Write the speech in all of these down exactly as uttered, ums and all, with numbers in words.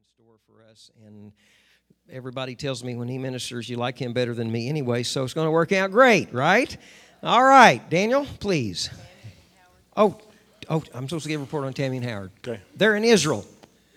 store for us, and everybody tells me when he ministers, you like him better than me anyway, so it's going to work out great, right? All right, Daniel, please. Oh, oh, I'm supposed to give a report on Tammy and Howard. Okay. They're in Israel.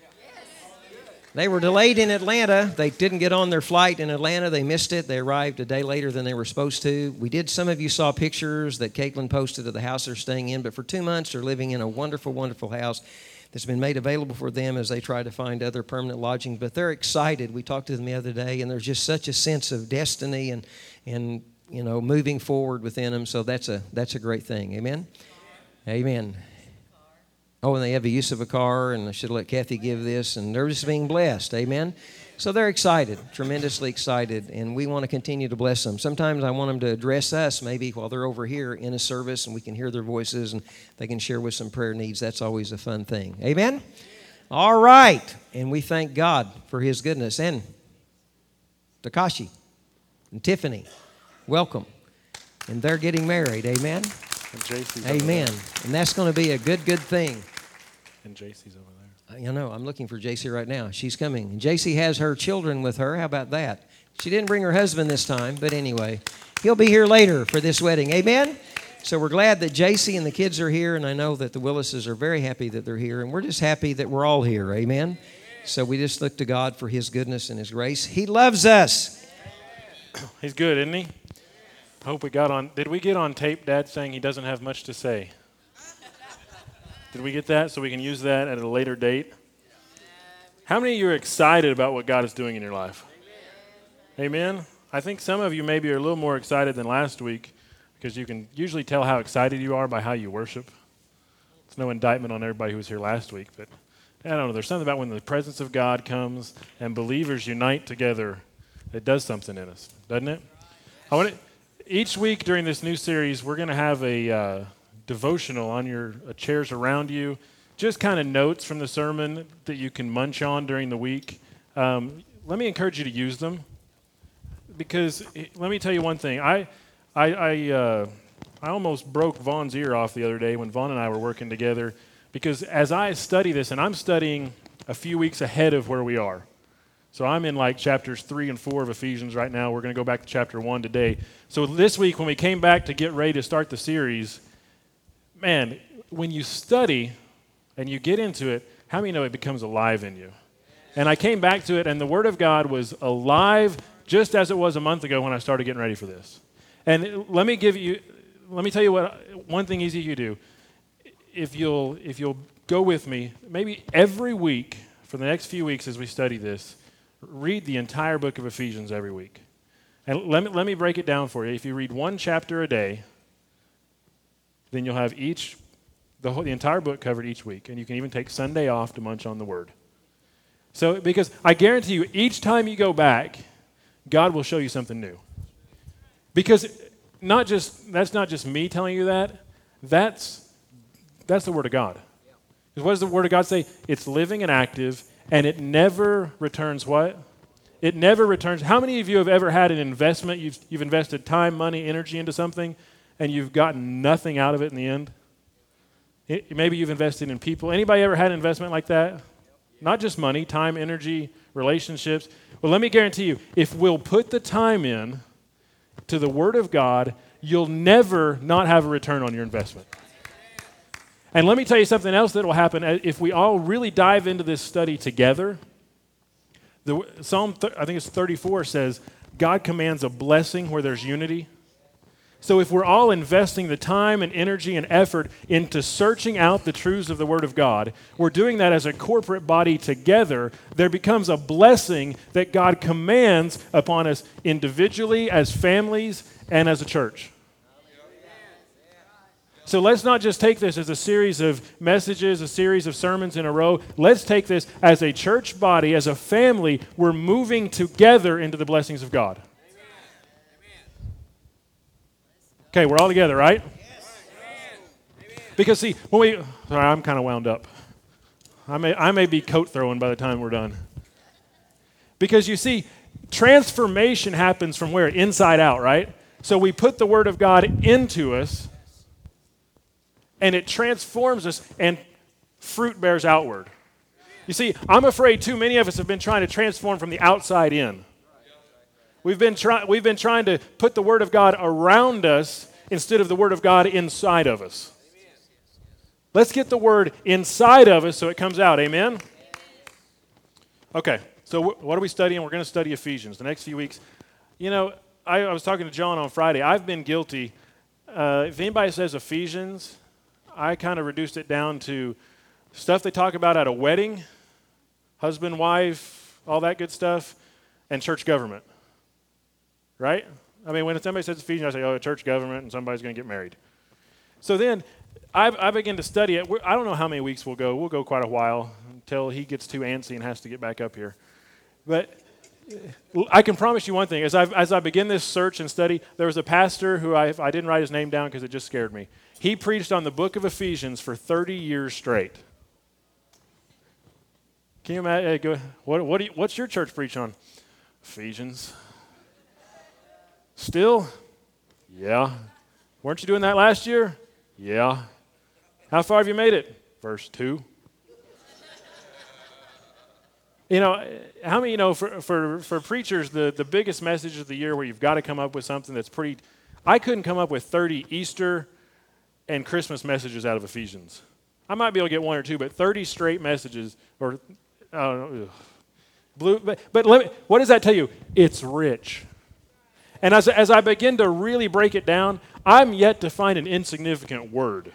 They were delayed in Atlanta. They didn't get on their flight in Atlanta. They missed it. They arrived a day later than they were supposed to. We did. Some of you saw pictures that Caitlin posted of the house they're staying in, but for two months they're living in a wonderful, wonderful house that's been made available for them as they try to find other permanent lodging. But they're excited. We talked to them the other day, and there's just such a sense of destiny and, and you know, moving forward within them. So that's a that's a great thing. Amen? Amen. Oh, and they have the use of a car, and I should let Kathy give this, and they're just being blessed. Amen? So they're excited, tremendously excited, and we want to continue to bless them. Sometimes I want them to address us maybe while they're over here in a service, and we can hear their voices, and they can share with some prayer needs. That's always a fun thing. Amen? All right. And we thank God for His goodness. And Takashi and Tiffany, welcome. And they're getting married. Amen? And J C's Amen. And that's going to be a good, good thing. And J C's over there. You know, I'm looking for J C right now. She's coming. And J C has her children with her. How about that? She didn't bring her husband this time, but anyway, he'll be here later for this wedding. Amen? So we're glad that J C and the kids are here, and I know that the Willises are very happy that they're here, and we're just happy that we're all here. Amen? So we just look to God for His goodness and His grace. He loves us. He's good, isn't He? Hope we got on. Did we get on tape, Dad, saying he doesn't have much to say? Did we get that so we can use that at a later date? How many of you are excited about what God is doing in your life? Amen. Amen? I think some of you maybe are a little more excited than last week because you can usually tell how excited you are by how you worship. It's no indictment on everybody who was here last week, but I don't know. There's something about when the presence of God comes and believers unite together, it does something in us, doesn't it? I want to. Each week during this new series, we're going to have a uh, devotional on your uh, chairs around you, just kind of notes from the sermon that you can munch on during the week. Um, let me encourage you to use them, because let me tell you one thing. I I I, uh, I almost broke Vaughn's ear off the other day when Vaughn and I were working together, because as I study this, and I'm studying a few weeks ahead of where we are. So I'm in like chapters three and four of Ephesians right now. We're going to go back to chapter one today. So this week when we came back to get ready to start the series, man, when you study and you get into it, how many know it becomes alive in you? And I came back to it, and the Word of God was alive just as it was a month ago when I started getting ready for this. And let me give you, let me tell you what one thing easy you do. If you'll if you'll go with me, maybe every week for the next few weeks as we study this, read the entire book of Ephesians every week. And let me, let me break it down for you. If you read one chapter a day, then you'll have each, the whole, the entire book covered each week. And you can even take Sunday off to munch on the Word. So, because I guarantee you, each time you go back, God will show you something new. Because not just that's not just me telling you that. That's, that's the Word of God. Because what does the Word of God say? It's living and active, and it never returns what? It never returns. How many of you have ever had an investment? You've, you've invested time, money, energy into something, and you've gotten nothing out of it in the end? It, maybe you've invested in people. Anybody ever had an investment like that? Not just money, time, energy, relationships. Well, let me guarantee you, if we'll put the time in to the Word of God, you'll never not have a return on your investment. And let me tell you something else that will happen. If we all really dive into this study together, the Psalm, th- I think it's thirty-four, says, God commands a blessing where there's unity. So if we're all investing the time and energy and effort into searching out the truths of the Word of God, we're doing that as a corporate body together, there becomes a blessing that God commands upon us individually, as families, and as a church. So let's not just take this as a series of messages, a series of sermons in a row. Let's take this as a church body, as a family. We're moving together into the blessings of God. Okay, we're all together, right? Because see, when we, sorry, I'm kind of wound up. I may, I may be coat throwing by the time we're done. Because you see, transformation happens from where? Inside out, right? So we put the Word of God into us, and it transforms us, and fruit bears outward. You see, I'm afraid too many of us have been trying to transform from the outside in. We've been, try- we've been trying to put the Word of God around us instead of the Word of God inside of us. Let's get the Word inside of us so it comes out. Amen? Okay, so wh- what are we studying? We're going to study Ephesians the next few weeks. You know, I, I was talking to John on Friday. I've been guilty. Uh, if anybody says Ephesians, I kind of reduced it down to stuff they talk about at a wedding, husband, wife, all that good stuff, and church government. Right? I mean, when somebody says Ephesians, I say, oh, church government, and somebody's going to get married. So then I, I begin to study it. We're, I don't know how many weeks we'll go. We'll go quite a while until he gets too antsy and has to get back up here. But I can promise you one thing. As I as I begin this search and study, there was a pastor who I, I didn't write his name down because it just scared me. He preached on the book of Ephesians for thirty years straight. Can you imagine? Go, what, what do you, what's your church preach on? Ephesians. Still? Yeah. Weren't you doing that last year? Yeah. How far have you made it? Verse two. You know, how many, you know, for, for, for preachers, the, the biggest message of the year where you've got to come up with something that's pretty, I couldn't come up with thirty Easter and Christmas messages out of Ephesians. I might be able to get one or two, but thirty straight messages, or, I don't know, blue, but, but let me, what does that tell you? It's rich. And as, as I begin to really break it down, I'm yet to find an insignificant word.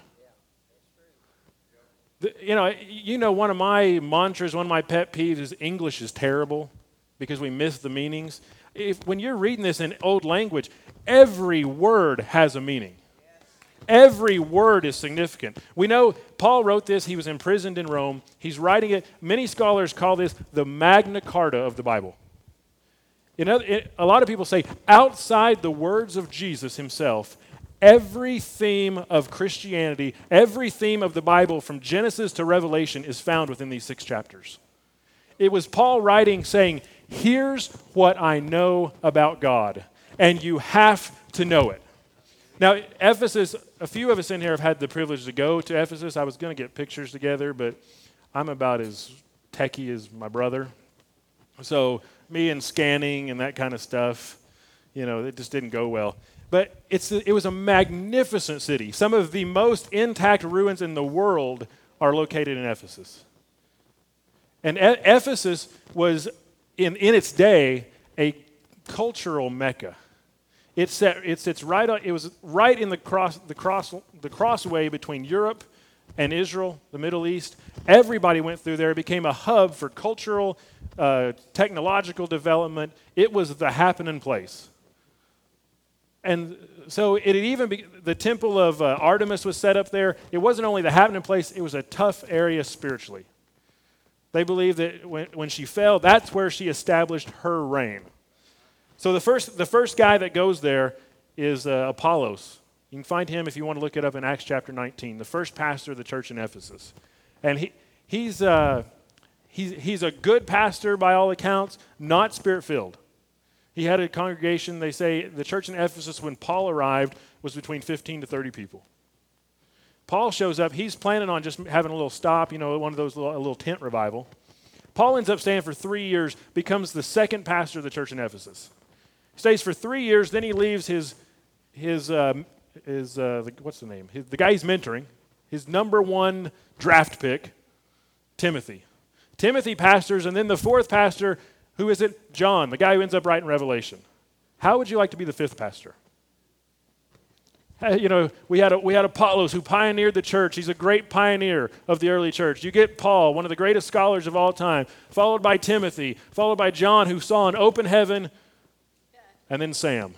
The, you know, you know, one of my mantras, one of my pet peeves is English is terrible because we miss the meanings. If, when you're reading this in old language, every word has a meaning. Every word is significant. We know Paul wrote this. He was imprisoned in Rome. He's writing it. Many scholars call this the Magna Carta of the Bible. You know, it, a lot of people say outside the words of Jesus himself, every theme of Christianity, every theme of the Bible from Genesis to Revelation is found within these six chapters. It was Paul writing saying, here's what I know about God, and you have to know it. Now, Ephesus, a few of us in here have had the privilege to go to Ephesus. I was going to get pictures together, but I'm about as techie as my brother. So me and scanning and that kind of stuff, you know, it just didn't go well. But it's it was a magnificent city. Some of the most intact ruins in the world are located in Ephesus. And e- Ephesus was, in, in its day, a cultural mecca. It set, it sits right on, it was right in the cross the cross the crossway between Europe and Israel, the Middle East. Everybody went through there. It became a hub for cultural, uh, technological development. It was the happening place. And so it had even be, the temple of uh, Artemis was set up there. It wasn't only the happening place, it was a tough area spiritually. They believed that when, when she fell, that's where she established her reign. So the first the first guy that goes there is uh, Apollos. You can find him if you want to look it up in Acts chapter nineteen, the first pastor of the church in Ephesus. And he he's uh, he's he's a good pastor by all accounts, not spirit-filled. He had a congregation, they say, the church in Ephesus when Paul arrived was between fifteen to thirty people. Paul shows up, he's planning on just having a little stop, you know, one of those little, a little tent revival. Paul ends up staying for three years, becomes the second pastor of the church in Ephesus. Stays for three years, then he leaves his, his, um, his uh, the, what's the name? His, the guy he's mentoring, his number one draft pick, Timothy. Timothy pastors, and then the fourth pastor, who is it? John, the guy who ends up writing Revelation. How would you like to be the fifth pastor? You know, we had a, we had Apollos who pioneered the church. He's a great pioneer of the early church. You get Paul, one of the greatest scholars of all time, followed by Timothy, followed by John, who saw an open heaven, and then Sam.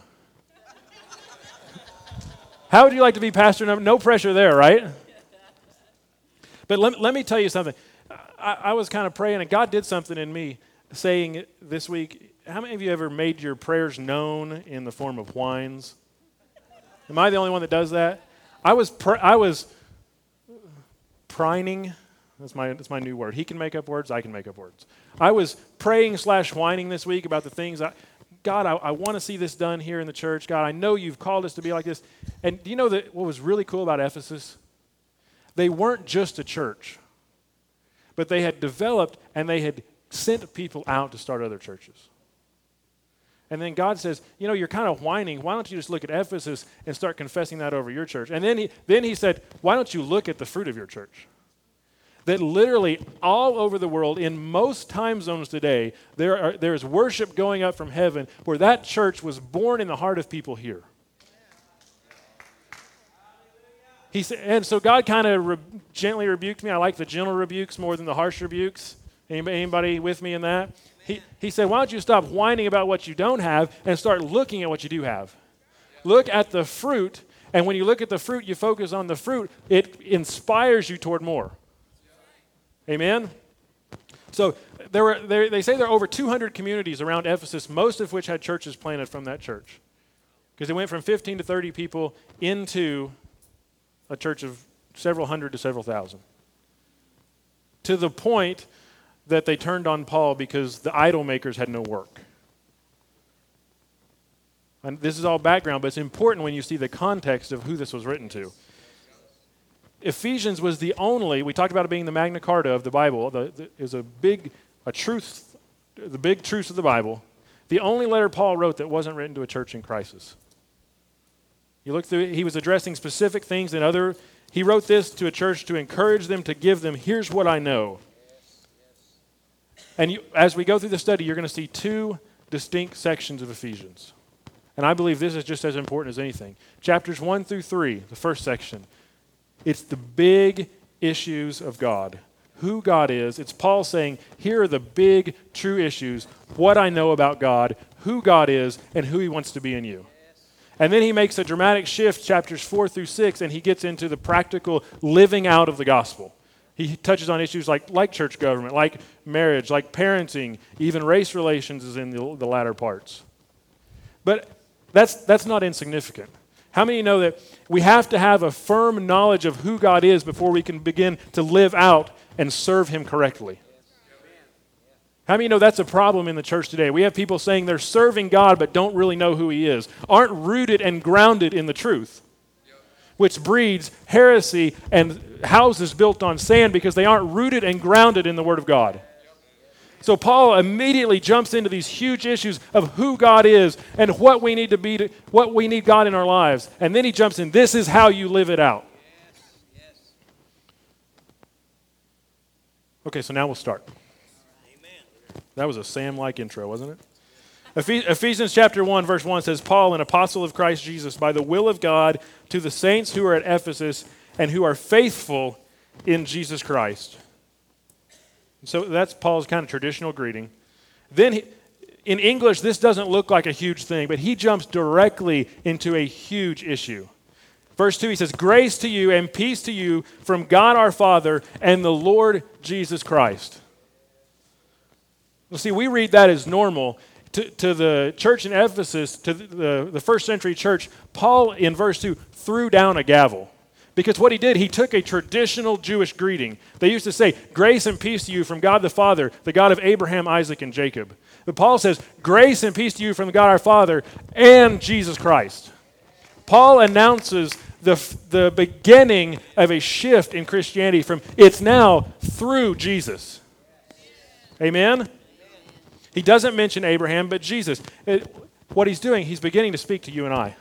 How would you like to be pastor? No pressure there, right? But let, let me tell you something. I, I was kind of praying, and God did something in me, saying this week, how many of you ever made your prayers known in the form of whines? Am I the only one that does that? I was pr- I was prining. That's my that's my new word. He can make up words. I can make up words. I was praying slash whining this week about the things I, God, I, I want to see this done here in the church. God, I know you've called us to be like this. And do you know that what was really cool about Ephesus? They weren't just a church, but they had developed and they had sent people out to start other churches. And then God says, you know, you're kind of whining. Why don't you just look at Ephesus and start confessing that over your church? And then he, then he said, why don't you look at the fruit of your church? That literally all over the world, in most time zones today, there are, there is worship going up from heaven where that church was born in the heart of people here. He said, and so God kind of re- gently rebuked me. I like the gentle rebukes more than the harsh rebukes. Anybody, anybody with me in that? He, he said, why don't you stop whining about what you don't have and start looking at what you do have? Look at the fruit, and when you look at the fruit, you focus on the fruit. It inspires you toward more. Amen? So there were, there, they say there are over two hundred communities around Ephesus, most of which had churches planted from that church. Because it went from fifteen to thirty people into a church of several hundred to several thousand. To the point that they turned on Paul because the idol makers had no work. And this is all background, but it's important when you see the context of who this was written to. Ephesians was the only, we talked about it being the Magna Carta of the Bible, the, the, is a big, a truth, the big truths of the Bible. The only letter Paul wrote that wasn't written to a church in crisis. You look through it, he was addressing specific things and other, he wrote this to a church to encourage them, to give them, here's what I know. And you, as we go through the study, you're going to see two distinct sections of Ephesians. And I believe this is just as important as anything. Chapters one through three, the first section, it's the big issues of God. Who God is. It's Paul saying, here are the big, true issues, what I know about God, who God is, and who he wants to be in you. And then he makes a dramatic shift, chapters four through six, and he gets into the practical living out of the gospel. He touches on issues like, like church government, like marriage, like parenting, even race relations is in the, the latter parts. But that's, that's not insignificant. How many know that we have to have a firm knowledge of who God is before we can begin to live out and serve him correctly? How many know that's a problem in the church today? We have people saying they're serving God but don't really know who he is, aren't rooted and grounded in the truth, which breeds heresy and houses built on sand because they aren't rooted and grounded in the Word of God. So Paul immediately jumps into these huge issues of who God is and what we need to be, to, what we need God in our lives. And then he jumps in, this is how you live it out. Okay, so now we'll start. That was a Sam-like intro, wasn't it? Ephesians chapter one, verse one says, Paul, an apostle of Christ Jesus, by the will of God, to the saints who are at Ephesus and who are faithful in Jesus Christ. So that's Paul's kind of traditional greeting. Then he, in English, this doesn't look like a huge thing, but he jumps directly into a huge issue. Verse two, he says, grace to you and peace to you from God our Father and the Lord Jesus Christ. Well, see, we read that as normal. To, to the church in Ephesus, to the, the, the first century church, Paul in verse two threw down a gavel. Because what he did, he took a traditional Jewish greeting. They used to say, grace and peace to you from God the Father, the God of Abraham, Isaac, and Jacob. But Paul says, grace and peace to you from God our Father and Jesus Christ. Paul announces the, the beginning of a shift in Christianity from it's now through Jesus. Amen? He doesn't mention Abraham, but Jesus. It, what he's doing, he's beginning to speak to you and I.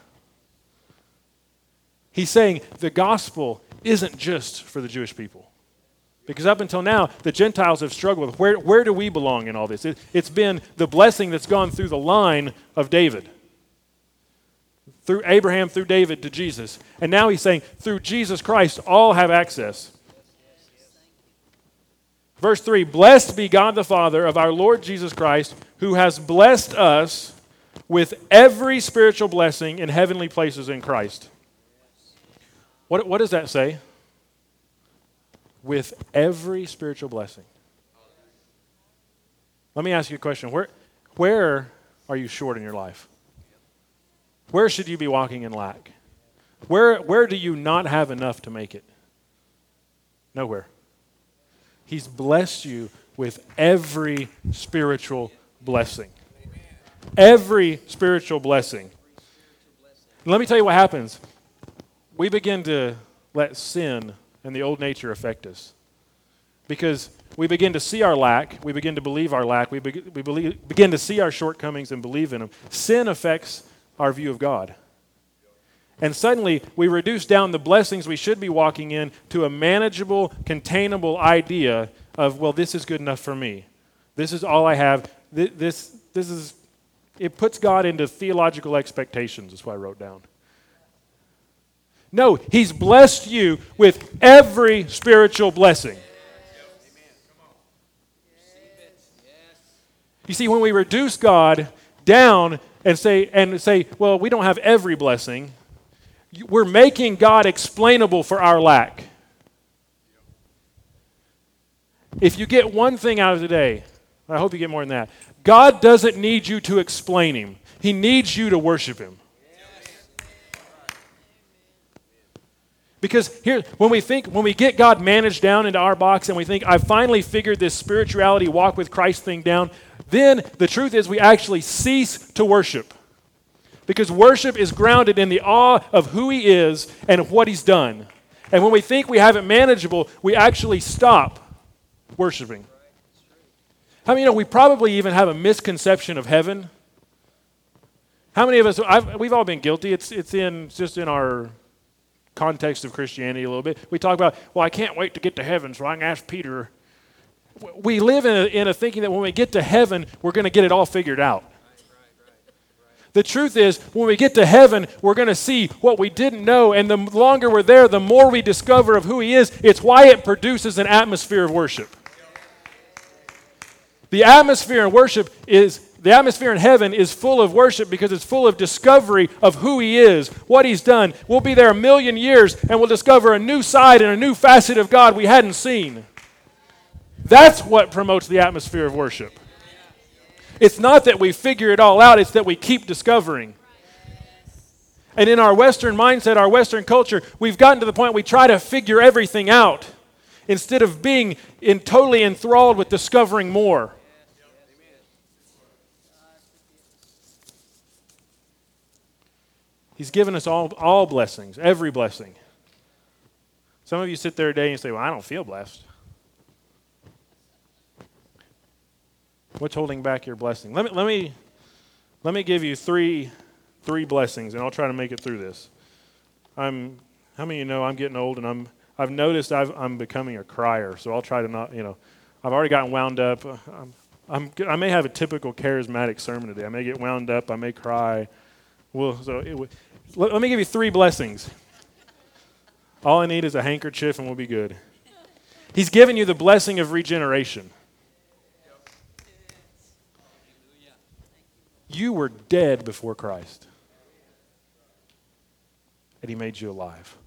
He's saying the gospel isn't just for the Jewish people. Because up until now, the Gentiles have struggled with where, where do we belong in all this? It, it's been the blessing that's gone through the line of David. Through Abraham, through David to Jesus. And now he's saying through Jesus Christ, all have access. Verse three, blessed be God the Father of our Lord Jesus Christ, who has blessed us with every spiritual blessing in heavenly places in Christ. What, what does that say? With every spiritual blessing. Let me ask you a question. Where, where are you short in your life? Where should you be walking in lack? Where, where do you not have enough to make it? Nowhere. He's blessed you with every spiritual blessing. Every spiritual blessing. And let me tell you what happens. We begin to let sin and the old nature affect us. Because we begin to see our lack, we begin to believe our lack, we, be, we believe, begin to see our shortcomings and believe in them. Sin affects our view of God. And suddenly, we reduce down the blessings we should be walking in to a manageable, containable idea of, well, this is good enough for me. This is all I have. This, this, this is, it puts God into theological expectations, is what I wrote down. No, he's blessed you with every spiritual blessing. You see, when we reduce God down and say, and say, well, we don't have every blessing, we're making God explainable for our lack. If you get one thing out of today, I hope you get more than that. God doesn't need you to explain him. He needs you to worship him. Because here, when we think, when we get God managed down into our box and we think, I finally figured this spirituality walk with Christ thing down, then the truth is we actually cease to worship. Because worship is grounded in the awe of who he is and of what he's done. And when we think we have it manageable, we actually stop worshiping. How many of you know we probably even have a misconception of heaven? How many of us, I've, we've all been guilty. It's, it's in just in our context of Christianity a little bit. We talk about, well, I can't wait to get to heaven, so I can ask Peter. We live in a, in a thinking that when we get to heaven, we're going to get it all figured out. The truth is, when we get to heaven, we're going to see what we didn't know, and the longer we're there, the more we discover of who he is. It's why it produces an atmosphere of worship. The atmosphere in worship is, the atmosphere in heaven is full of worship because it's full of discovery of who he is, what he's done. We'll be there a million years, and we'll discover a new side and a new facet of God we hadn't seen. That's what promotes the atmosphere of worship. It's not that we figure it all out, it's that we keep discovering. And in our Western mindset, our Western culture, we've gotten to the point we try to figure everything out instead of being in totally enthralled with discovering more. He's given us all, all blessings, every blessing. Some of you sit there today and say, well, I don't feel blessed. What's holding back your blessing? Let me let me let me give you three three blessings, and I'll try to make it through this. I'm how many of you know I'm getting old, and I'm I've noticed I've, I'm becoming a crier, so I'll try to not you know I've already gotten wound up. I'm, I'm I may have a typical charismatic sermon today. I may get wound up. I may cry. Well, so it, let, let me give you three blessings. All I need is a handkerchief, and we'll be good. He's given you the blessing of regeneration. You were dead before Christ, and he made you alive.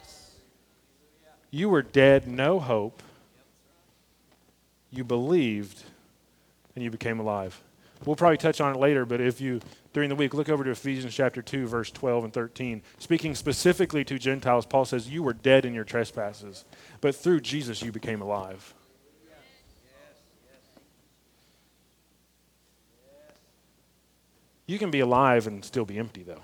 You were dead, no hope. You believed, and you became alive. We'll probably touch on it later, but if you, during the week, look over to Ephesians chapter two, verse twelve and thirteen. Speaking specifically to Gentiles, Paul says, you were dead in your trespasses, but through Jesus you became alive. You can be alive and still be empty, though.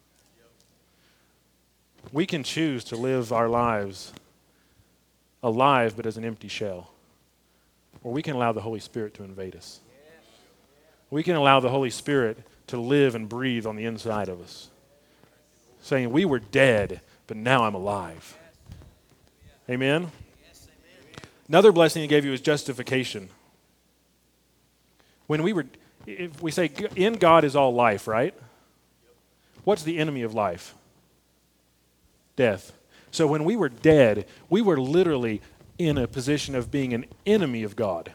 We can choose to live our lives alive, but as an empty shell. Or we can allow the Holy Spirit to invade us. We can allow the Holy Spirit to live and breathe on the inside of us, saying, we were dead, but now I'm alive. Amen? Another blessing he gave you is justification. When we were... If we say in God is all life, right? What's the enemy of life? Death. So when we were dead, we were literally in a position of being an enemy of God.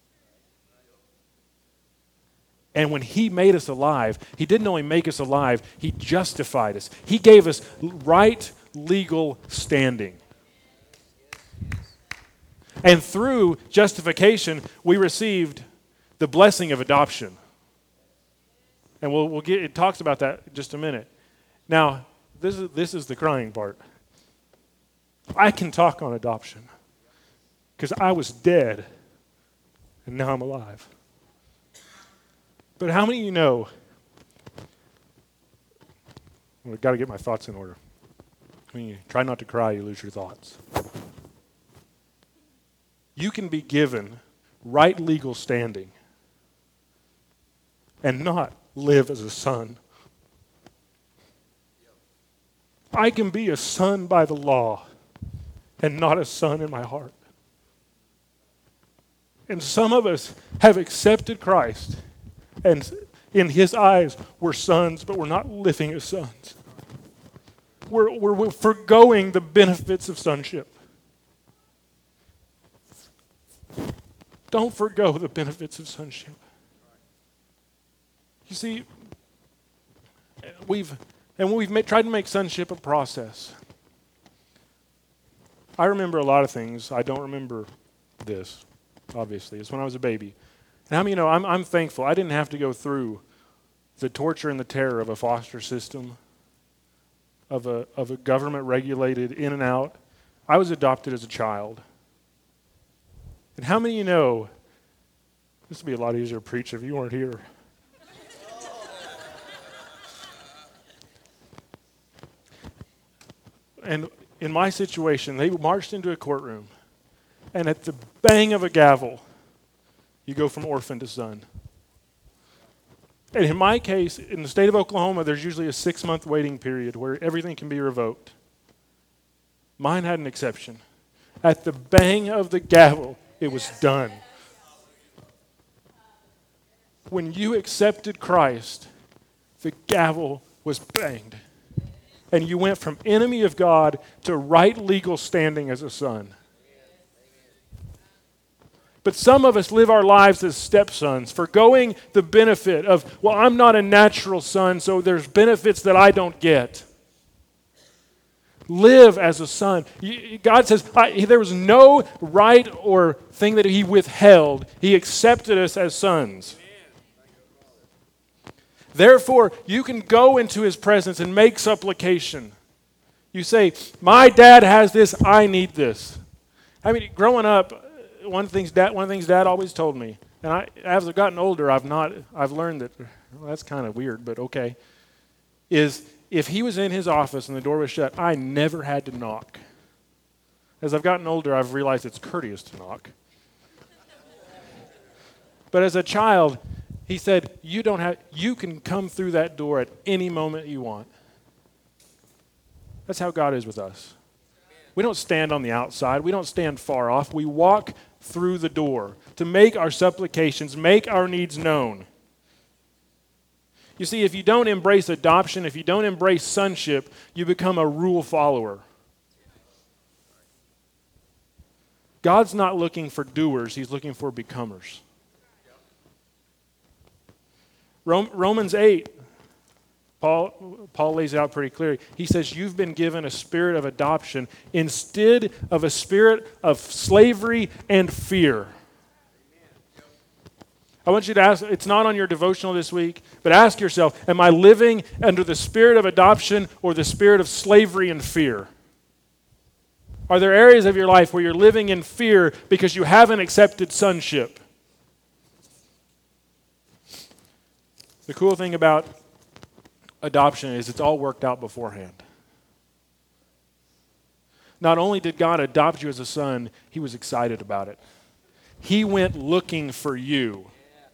And when he made us alive, he didn't only make us alive, he justified us. He gave us right legal standing. And through justification, we received the blessing of adoption. And we'll we'll get it talks about that in just a minute. Now, this is this is the crying part. I can talk on adoption because I was dead and now I'm alive. But how many of you know, I've got to get my thoughts in order. When you try not to cry, you lose your thoughts. you can be given right legal standing and not live as a son. I can be a son by the law and not a son in my heart. And some of us have accepted Christ, and in his eyes, we're sons, but we're not living as sons. We're, we're, we're forgoing the benefits of sonship. Don't forgo the benefits of sonship. You see, we've and we've made, tried to make sonship a process. I remember a lot of things. I don't remember this, obviously. It's when I was a baby. And how many know, I'm, I'm thankful I didn't have to go through the torture and the terror of a foster system, of a of a government regulated in and out. I was adopted as a child. And how many of you know, this would be a lot easier to preach if you weren't here. And in my situation, they marched into a courtroom, and at the bang of a gavel, you go from orphan to son. And in my case, in the state of Oklahoma, there's usually a six-month waiting period where everything can be revoked. Mine had an exception. At the bang of the gavel, it was done. When you accepted Christ, the gavel was banged. And you went from enemy of God to right legal standing as a son. But some of us live our lives as stepsons, forgoing the benefit of, well, I'm not a natural son, so there's benefits that I don't get. Live as a son. God says I, there was no right or thing that he withheld. He accepted us as sons. Therefore, you can go into his presence and make supplication. You say, my dad has this, I need this. I mean, growing up, one of the things dad, one of the things dad always told me, and I, as I've gotten older, I've not, I've learned that, well, that's kind of weird, but okay, is if he was in his office and the door was shut, I never had to knock. As I've gotten older, I've realized it's courteous to knock. But as a child, he said, you don't have, you can come through that door at any moment you want. That's how God is with us. We don't stand on the outside. We don't stand far off. We walk through the door to make our supplications, make our needs known. You see, if you don't embrace adoption, if you don't embrace sonship, you become a rule follower. God's not looking for doers. He's looking for becomers. Romans eight, Paul, Paul lays it out pretty clearly. He says, you've been given a spirit of adoption instead of a spirit of slavery and fear. I want you to ask, it's not on your devotional this week, but ask yourself, am I living under the spirit of adoption or the spirit of slavery and fear? Are there areas of your life where you're living in fear because you haven't accepted sonship? The cool thing about adoption is it's all worked out beforehand. Not only did God adopt you as a son, he was excited about it. He went looking for you.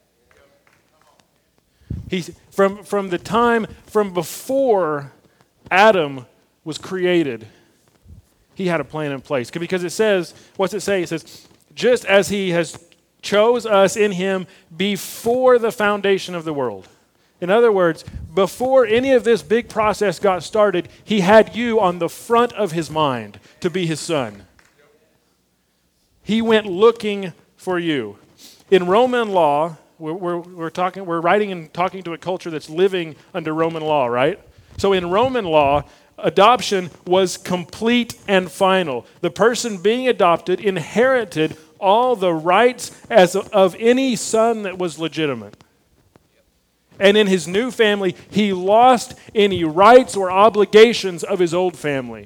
He's, from, from the time, from before Adam was created, he had a plan in place. Because it says, what's it say? It says, just as he has chose us in him before the foundation of the world. In other words, before any of this big process got started, he had you on the front of his mind to be his son. He went looking for you. In Roman law, we're, we're, we're talking, we're writing and talking to a culture that's living under Roman law, right? So in Roman law, adoption was complete and final. The person being adopted inherited all the rights as of, of any son that was legitimate. And in his new family, he lost any rights or obligations of his old family.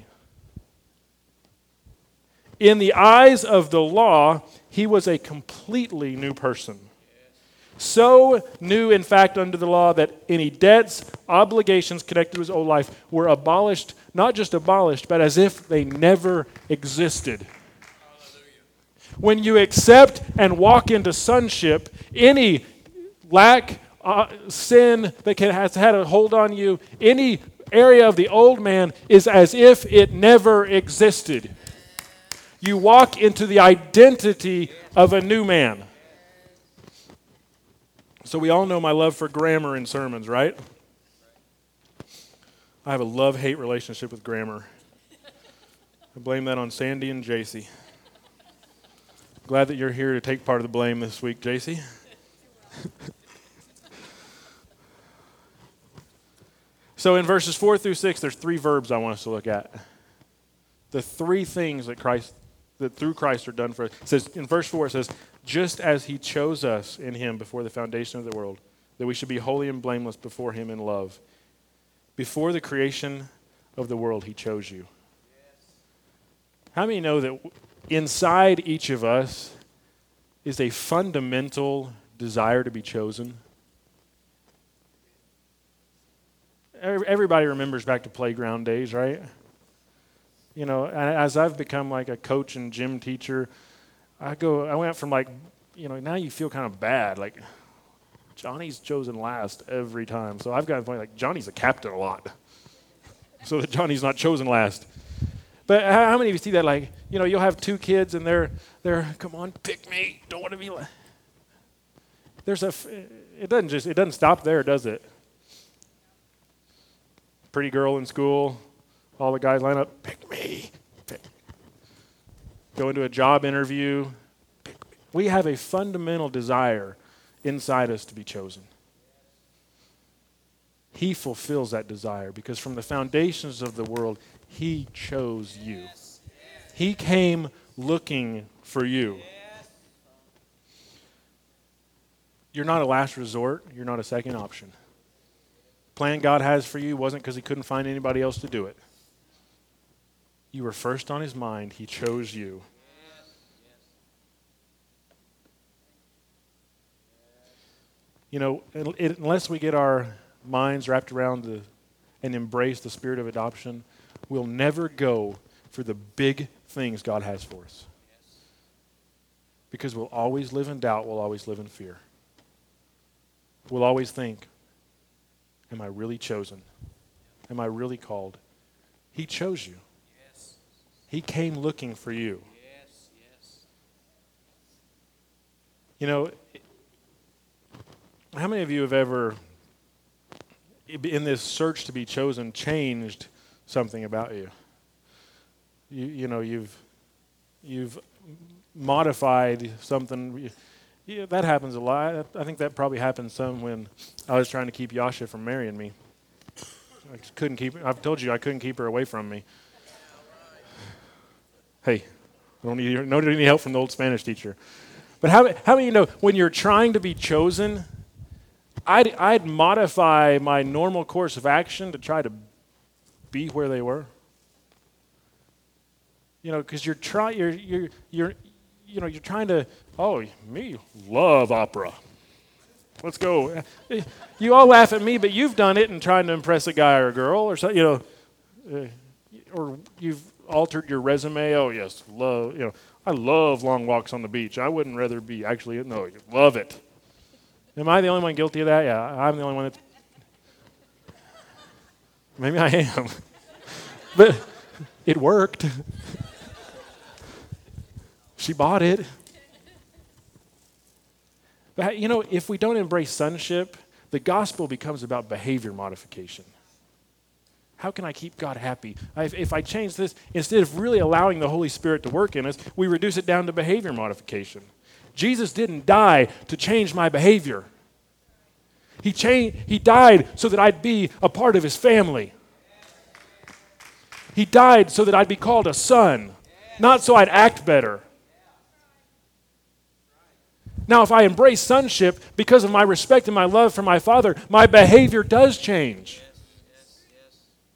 In the eyes of the law, he was a completely new person. So new, in fact, under the law that any debts, obligations connected to his old life were abolished, not just abolished, but as if they never existed. When you accept and walk into sonship, any lack, uh, sin that can, has had a hold on you, any area of the old man is as if it never existed. You walk into the identity of a new man. So we all know my love for grammar in sermons, right? I have a love-hate relationship with grammar. I blame that on Sandy and J C. Glad that you're here to take part of the blame this week, J C. So in verses four through six, there's three verbs I want us to look at. The three things that Christ, that through Christ are done for us. It says in verse four, it says, just as he chose us in him before the foundation of the world, that we should be holy and blameless before him in love. Before the creation of the world, he chose you. How many know that inside each of us is a fundamental desire to be chosen? Everybody remembers back to playground days, right? You know, as I've become like a coach and gym teacher, I go, I went from like, you know, now you feel kind of bad. Like, Johnny's chosen last every time. So I've got to point like, Johnny's a captain a lot. So that Johnny's not chosen last. But how many of you see that? Like, you know, you'll have two kids and they're, they're, come on, pick me. Don't want to be like. There's a, it doesn't just, it doesn't stop there, does it? Pretty girl in school, all the guys line up, pick me. Pick. Go into a job interview, pick me. We have a fundamental desire inside us to be chosen. He fulfills that desire because from the foundations of the world, he chose you. He came looking for you. You're not a last resort. You're not a second option. Plan God has for you wasn't because he couldn't find anybody else to do it. You were first on his mind. He chose you. You know, it, unless we get our minds wrapped around the, and embrace the spirit of adoption, we'll never go for the big things God has for us. Because we'll always live in doubt. We'll always live in fear. We'll always think, am I really chosen? Am I really called? He chose you. Yes. He came looking for you. Yes, yes. You know, how many of you have ever, in this search to be chosen, changed something about you? You, you know, you've you've modified something. Yeah, that happens a lot. I think that probably happened some when I was trying to keep Yasha from marrying me. I just couldn't keep. I've told you I couldn't keep her away from me. Hey, I don't need no need any help from the old Spanish teacher. But how how many of you know when you're trying to be chosen, I'd I'd modify my normal course of action to try to be where they were. You know, because you're trying. You're you're you're. You know, you're trying to, oh, me, love opera. Let's go. You all laugh at me, but you've done it and trying to impress a guy or a girl or something, you know, uh, or you've altered your resume. Oh, yes, love, you know, I love long walks on the beach. I wouldn't rather be actually, no, you love it. Am I the only one guilty of that? Yeah, I'm the only one that's, maybe I am. But it worked. She bought it. But, you know, if we don't embrace sonship, the gospel becomes about behavior modification. How can I keep God happy? If, if I change this, instead of really allowing the Holy Spirit to work in us, we reduce it down to behavior modification. Jesus didn't die to change my behavior. He, changed, he died so that I'd be a part of his family. He died so that I'd be called a son, not so I'd act better. Now, if I embrace sonship because of my respect and my love for my Father, my behavior does change. Yes, yes, yes.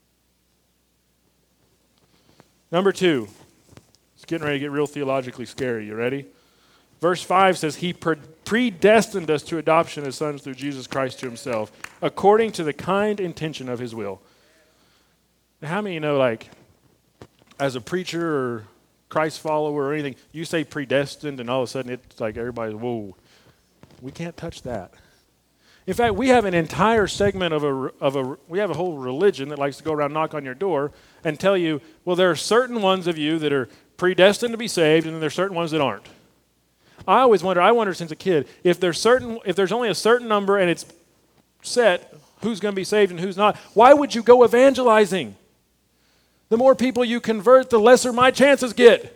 Number two, it's getting ready to get real theologically scary. You ready? Verse five says, he predestined us to adoption as sons through Jesus Christ to himself, according to the kind intention of his will. Now, how many of you know, like, as a preacher or Christ follower or anything, you say predestined, and all of a sudden it's like everybody's, whoa. We can't touch that. In fact, we have an entire segment of a, of a, we have a whole religion that likes to go around, knock on your door, and tell you, well, there are certain ones of you that are predestined to be saved, and then there's certain ones that aren't. I always wonder, I wonder since a kid, if there's certain, if there's only a certain number and it's set who's going to be saved and who's not, why would you go evangelizing? The more people you convert, the lesser my chances get.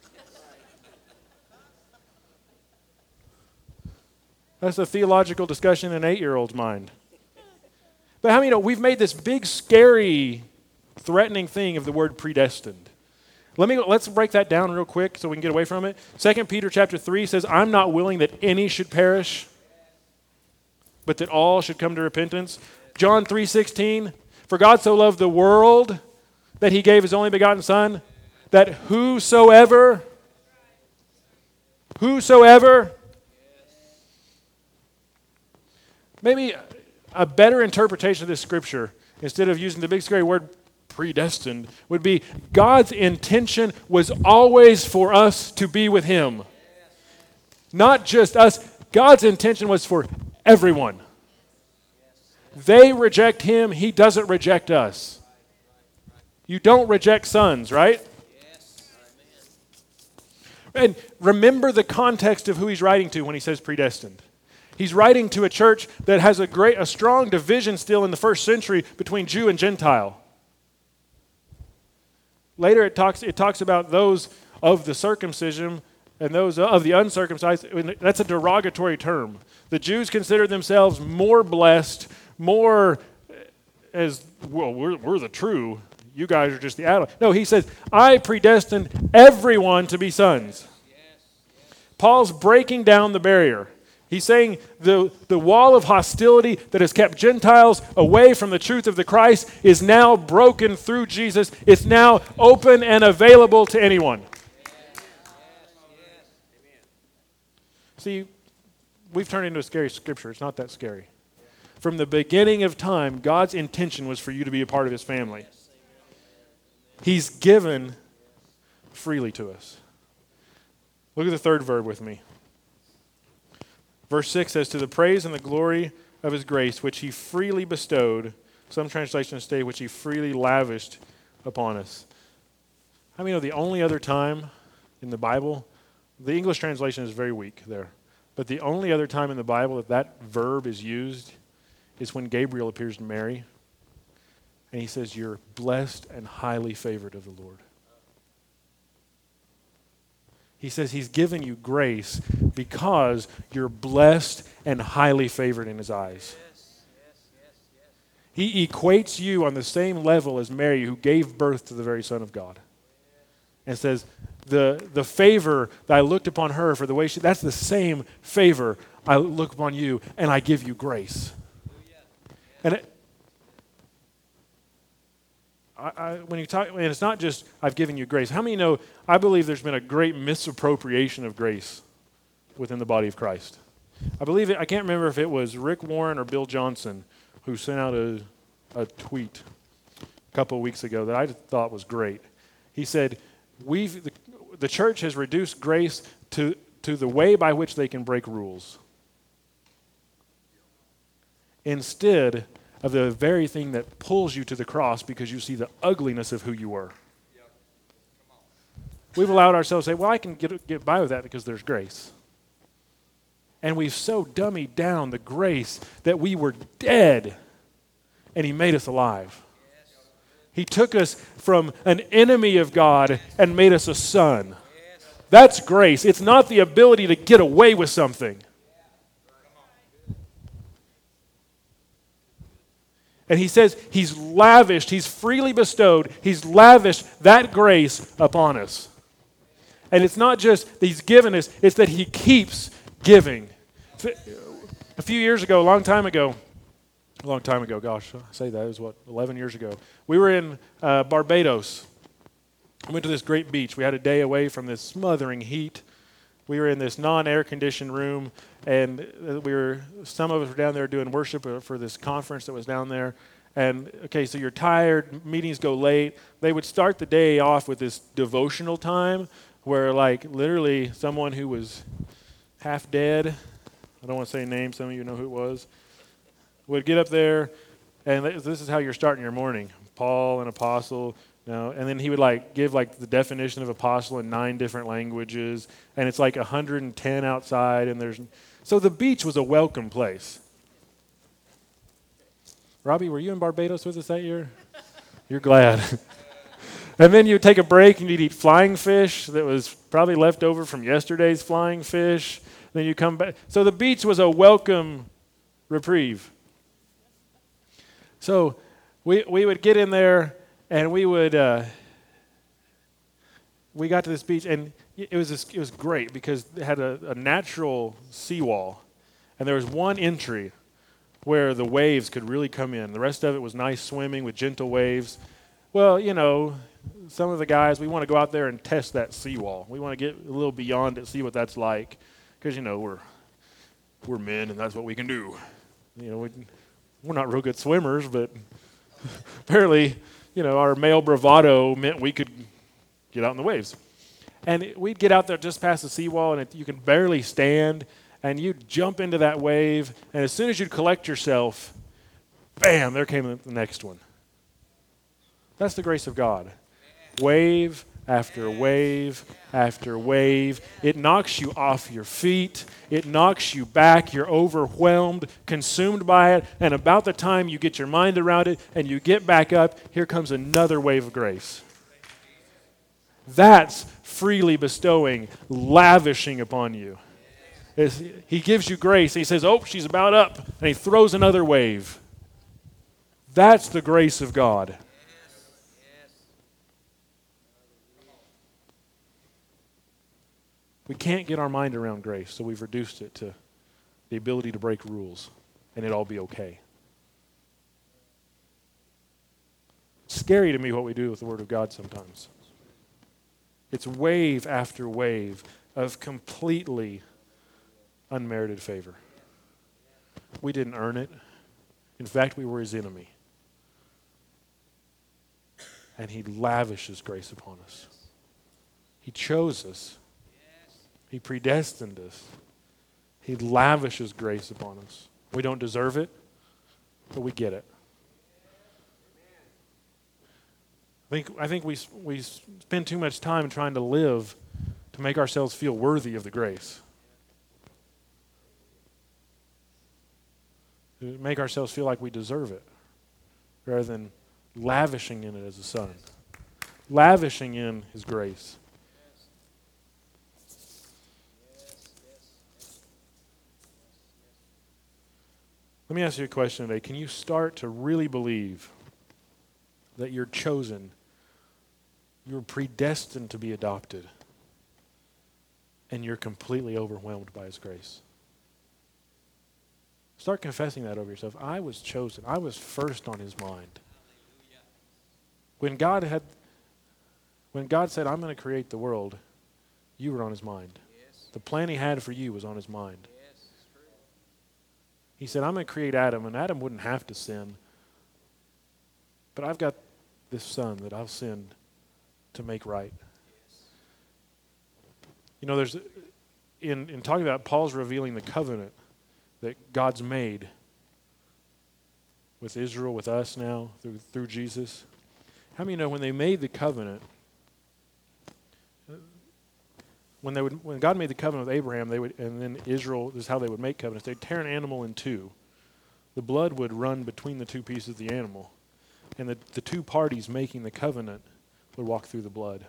That's a theological discussion in an eight-year-old's mind. But how many know we've made this big, scary, threatening thing of the word predestined? Let me let's break that down real quick so we can get away from it. Second Peter chapter three says, "I'm not willing that any should perish, but that all should come to repentance." John three sixteen, "For God so loved the world that he gave his only begotten Son, that whosoever, whosoever." Maybe a better interpretation of this scripture, instead of using the big scary word predestined, would be God's intention was always for us to be with him. Not just us. God's intention was for everyone. They reject him. He doesn't reject us. You don't reject sons, right? And remember the context of who he's writing to when he says predestined. He's writing to a church that has a great, a strong division still in the first century between Jew and Gentile. Later it talks, it talks about those of the circumcision and those of the uncircumcised. That's a derogatory term. The Jews consider themselves more blessed, more as, well, we're, we're the true. You guys are just the adult. No, he says, I predestined everyone to be sons. Paul's breaking down the barrier. He's saying the, the wall of hostility that has kept Gentiles away from the truth of the Christ is now broken through Jesus. It's now open and available to anyone. See, we've turned into a scary scripture. It's not that scary. From the beginning of time, God's intention was for you to be a part of his family. He's given freely to us. Look at the third verb with me. Verse six says, "To the praise and the glory of his grace, which he freely bestowed," some translations say, "which he freely lavished upon us." How many know the only other time in the Bible, the English translation is very weak there, but the only other time in the Bible that that verb is used is when Gabriel appears to Mary, and he says, "You're blessed and highly favored of the Lord." He says he's given you grace because you're blessed and highly favored in his eyes. He equates you on the same level as Mary, who gave birth to the very Son of God. And says, the, the favor that I looked upon her for the way she, that's the same favor I look upon you, and I give you grace. And it, I, I, when you talk, and it's not just I've given you grace. How many know? I believe there's been a great misappropriation of grace within the body of Christ. I believe it. I can't remember if it was Rick Warren or Bill Johnson who sent out a, a tweet a couple of weeks ago that I thought was great. He said, "We've the, the church has reduced grace to to the way by which they can break rules, instead of the very thing that pulls you to the cross because you see the ugliness of who you were." Yep. We've allowed ourselves to say, well, I can get, get by with that because there's grace. And we've so dummied down the grace that we were dead and he made us alive. Yes. He took us from an enemy of God and made us a son. Yes. That's grace. It's not the ability to get away with something. And he says he's lavished, he's freely bestowed, he's lavished that grace upon us. And it's not just that he's given us, it's that he keeps giving. A few years ago, a long time ago, a long time ago, gosh, I say that, it was what, eleven years ago. We were in uh, Barbados. We went to this great beach. We had a day away from this smothering heat. We were in this non-air conditioned room, and we were some of us were down there doing worship for this conference that was down there. And, okay, so you're tired, meetings go late. They would start the day off with this devotional time where, like, literally someone who was half dead, I don't want to say names, some of you know who it was, would get up there, and this is how you're starting your morning. Paul, an apostle, you know, and then he would, like, give, like, the definition of apostle in nine different languages, and it's, like, one hundred ten outside, and there's... So the beach was a welcome place. Robbie, were you in Barbados with us that year? You're glad. And then you would take a break and you'd eat flying fish that was probably left over from yesterday's flying fish. Then you come back. So the beach was a welcome reprieve. So we we would get in there and we would uh, we got to this beach and it was this, it was great because it had a, a natural seawall and there was one entry where the waves could really come in. The rest of it was nice swimming with gentle waves. Well, you know, some of the guys, we want to go out there and test that seawall. We want to get a little beyond it, see what that's like. Because, you know, we're we're men and that's what we can do. You know, we, we're not real good swimmers, but apparently, you know, our male bravado meant we could get out in the waves. And it, we'd get out there just past the seawall, and it, you can barely stand, and you'd jump into that wave, and as soon as you'd collect yourself, bam, there came the next one. That's the grace of God. Wave after wave after wave. It knocks you off your feet. It knocks you back. You're overwhelmed, consumed by it, and about the time you get your mind around it and you get back up, here comes another wave of grace. That's freely bestowing, lavishing upon you. It's, he gives you grace. He says, oh, she's about up. And he throws another wave. That's the grace of God. We can't get our mind around grace, so we've reduced it to the ability to break rules, and it'll all be okay. It's scary to me what we do with the Word of God sometimes. It's wave after wave of completely unmerited favor. We didn't earn it. In fact, we were his enemy. And he lavishes grace upon us. He chose us. He predestined us. He lavishes grace upon us. We don't deserve it, but we get it. I think, I think we, we spend too much time trying to live to make ourselves feel worthy of the grace. To make ourselves feel like we deserve it, rather than lavishing in it as a son. Lavishing in his grace. Let me ask you a question today. Can you start to really believe that you're chosen, you're predestined to be adopted, and you're completely overwhelmed by his grace? Start confessing that over yourself. I was chosen. I was first on his mind. When God had, when God said, I'm going to create the world, you were on his mind. The plan he had for you was on his mind. He said, I'm going to create Adam, and Adam wouldn't have to sin. But I've got this son that I'll send to make right. You know, there's, in, in talking about Paul's revealing the covenant that God's made with Israel, with us now, through, through Jesus. How many know when they made the covenant, When they would, when God made the covenant with Abraham, they would, and then Israel, this is how they would make covenants. They'd tear an animal in two. The blood would run between the two pieces of the animal, and the, the two parties making the covenant would walk through the blood.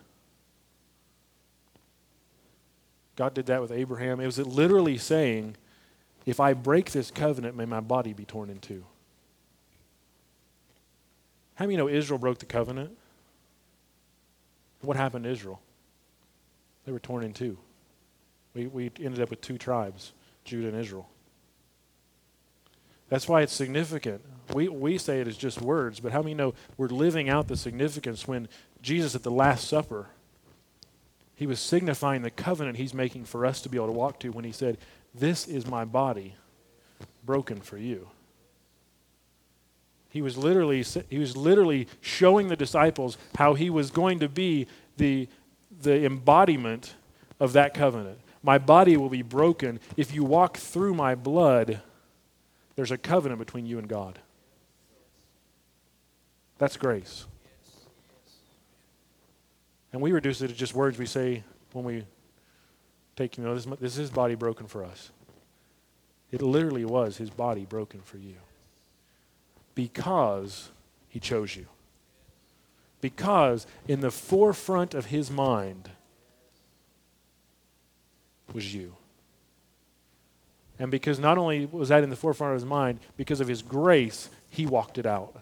God did that with Abraham. It was literally saying, if I break this covenant, may my body be torn in two. How many know Israel broke the covenant? What happened to Israel? They were torn in two. We, we ended up with two tribes, Judah and Israel. That's why it's significant. We, we say it as just words, but how many know we're living out the significance when Jesus at the Last Supper, he was signifying the covenant he's making for us to be able to walk to when he said, this is my body broken for you. He was literally he was literally showing the disciples how he was going to be the, the embodiment of that covenant. My body will be broken. If you walk through my blood, there's a covenant between you and God. That's grace. And we reduce it to just words we say when we take, you know, this, this is his body broken for us. It literally was his body broken for you. Because he chose you. Because in the forefront of his mind was you. And because not only was that in the forefront of his mind, because of his grace, he walked it out.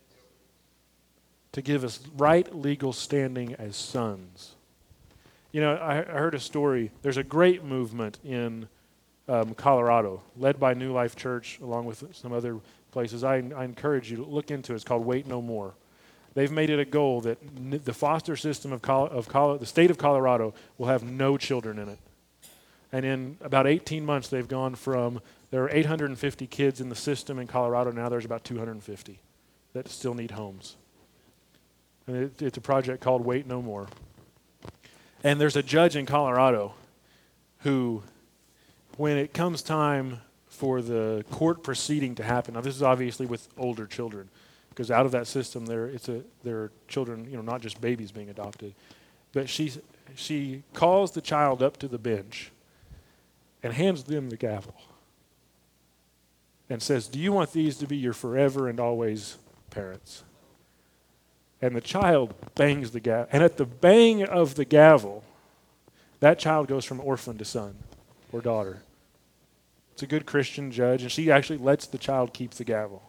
To give us right legal standing as sons. You know, I, I heard a story. There's a great movement in um, Colorado, led by New Life Church, along with some other places. I, I encourage you to look into it. It's called Wait No More. They've made it a goal that n- the foster system of, Col- of Col- the state of Colorado will have no children in it. And in about eighteen months, they've gone from, there are eight hundred fifty kids in the system in Colorado. Now there's about two hundred fifty that still need homes. And it, it's a project called Wait No More. And there's a judge in Colorado who, when it comes time for the court proceeding to happen. Now, this is obviously with older children, because out of that system, there it's a there are children, you know, not just babies being adopted. But she she calls the child up to the bench and hands them the gavel and says, "Do you want these to be your forever and always parents?" And the child bangs the gavel, and at the bang of the gavel, that child goes from orphan to son or daughter. It's a good Christian judge, and she actually lets the child keep the gavel.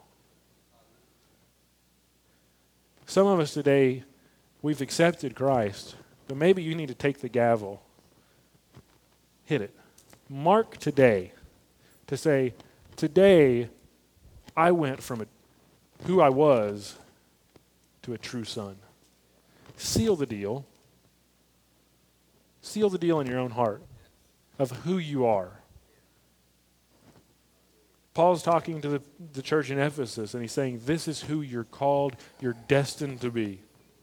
Some of us today, we've accepted Christ, but maybe you need to take the gavel, hit it. Mark today to say, today I went from a, who I was to a true son. Seal the deal. Seal the deal in your own heart of who you are. Paul's talking to the, the church in Ephesus, and he's saying, this is who you're called, you're destined to be.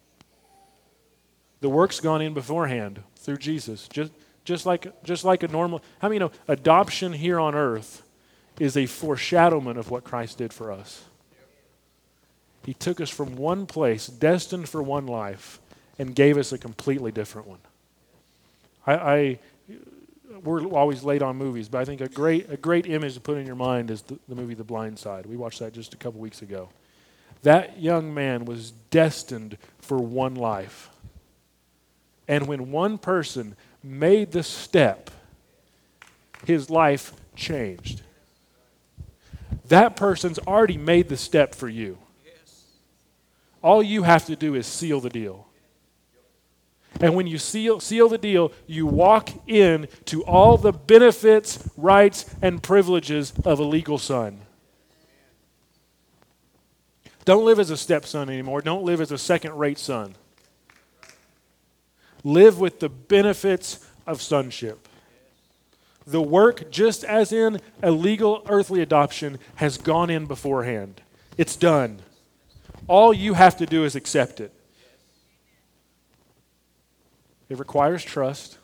The work's gone in beforehand through Jesus. Just, just, like, just like a normal, how many know adoption here on earth is a foreshadowment of what Christ did for us? He took us from one place, destined for one life, and gave us a completely different one. I... I We're always late on movies, but I think a great a great image to put in your mind is the, the movie The Blind Side. We watched that just a couple weeks ago. That young man was destined for one life. And when one person made the step, his life changed. That person's already made the step for you. All you have to do is seal the deal. And when you seal, seal the deal, you walk in to all the benefits, rights, and privileges of a legal son. Don't live as a stepson anymore. Don't live as a second-rate son. Live with the benefits of sonship. The work, just as in a legal earthly adoption, has gone in beforehand. It's done. All you have to do is accept it. It requires trust.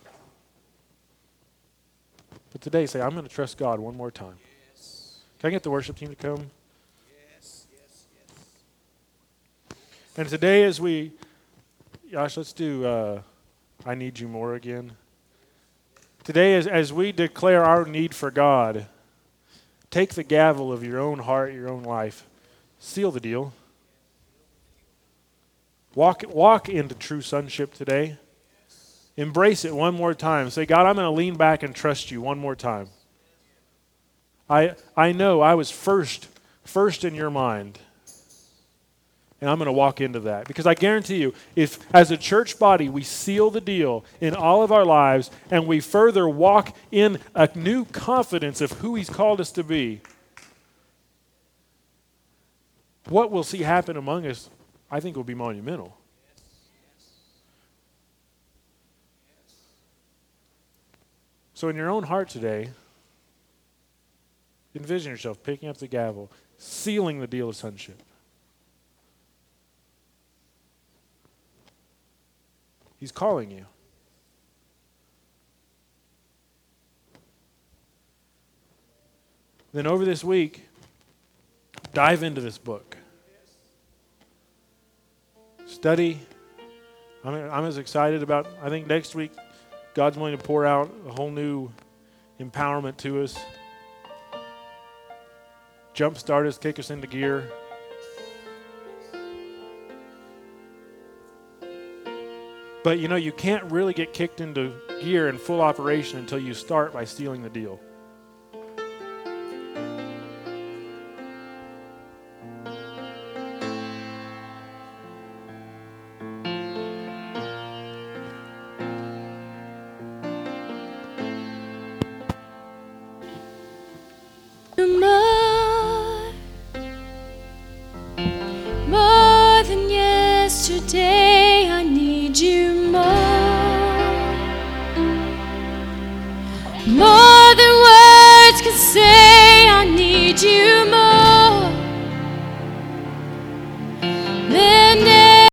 But today, say, I'm going to trust God one more time. Yes. Can I get the worship team to come? Yes, yes, yes. And today, as we, gosh, let's do uh, I Need You More again. Today, as, as we declare our need for God, take the gavel of your own heart, your own life, seal the deal. Walk, walk into true sonship today. Embrace it one more time. Say, God, I'm going to lean back and trust you one more time. I I know I was first, first in your mind. And I'm going to walk into that. Because I guarantee you, if as a church body we seal the deal in all of our lives and we further walk in a new confidence of who he's called us to be, what we'll see happen among us, I think, will be monumental. So in your own heart today, envision yourself picking up the gavel, sealing the deal of sonship. He's calling you. Then over this week, dive into this book. Study. I'm, I'm as excited about, I think next week, God's going to pour out a whole new empowerment to us. Jumpstart us, kick us into gear. But you know, you can't really get kicked into gear in full operation until you start by sealing the deal.